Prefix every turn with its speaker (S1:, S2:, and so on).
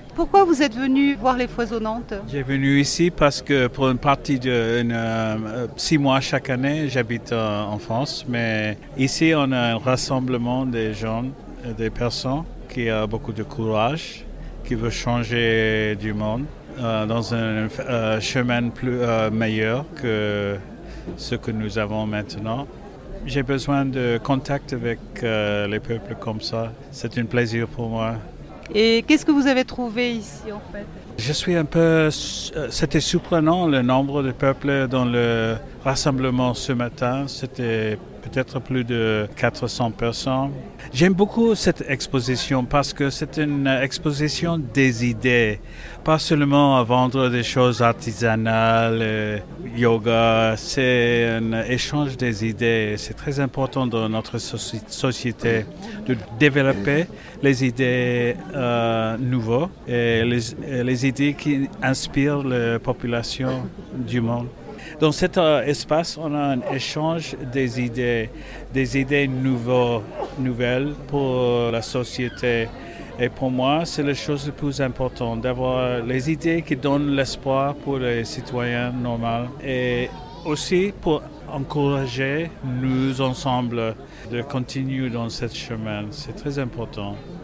S1: Pourquoi vous êtes venu voir les Foisonnantes?
S2: J'ai venu ici parce que pour une partie de 6 mois chaque année, j'habite en France, mais ici on a un rassemblement des gens, des personnes qui ont beaucoup de courage, qui veulent changer du monde dans un chemin plus meilleur que ce que nous avons maintenant. J'ai besoin de contact avec les peuples comme ça. C'est un plaisir pour moi.
S1: Et qu'est-ce que vous avez trouvé ici en fait?
S2: Je suis un peu... C'était surprenant le nombre de peuples dans le rassemblement ce matin. C'était peut-être plus de 400 personnes. J'aime beaucoup cette exposition parce que c'est une exposition des idées. Pas seulement à vendre des choses artisanales, yoga. C'est un échange des idées. C'est très important dans notre société de développer les idées nouvelles et les idées qui inspirent la population du monde. Dans cet espace, on a un échange des idées nouvelles pour la société. Et pour moi, c'est la chose la plus importante, d'avoir les idées qui donnent l'espoir pour les citoyens normaux et aussi pour encourager nous ensemble de continuer dans ce chemin. C'est très important.